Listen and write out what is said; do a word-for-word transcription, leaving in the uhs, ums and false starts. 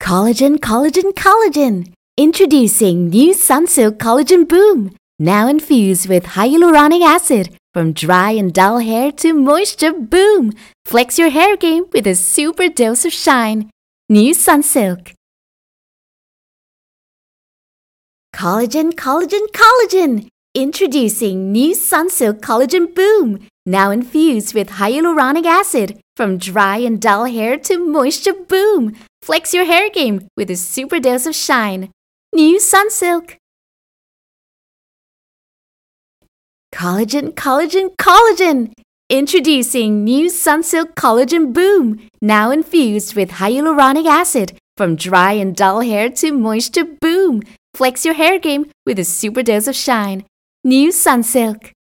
Collagen, collagen, collagen! Introducing new Sunsilk Collagen Boom, now infused with hyaluronic acid. From dry and dull hair to moisture boom! Flex your hair game with a super dose of shine. New Sunsilk. Collagen, collagen, collagen! Introducing new Sunsilk Collagen Boom, now infused with hyaluronic acid. From dry and dull hair to moisture boom! Flex your hair game with a super dose of shine. New Sunsilk. Collagen, collagen, collagen! Introducing new Sunsilk Collagen Boom, now infused with hyaluronic acid. From dry and dull hair to moisture boom! Flex your hair game with a super dose of shine. New Sunsilk.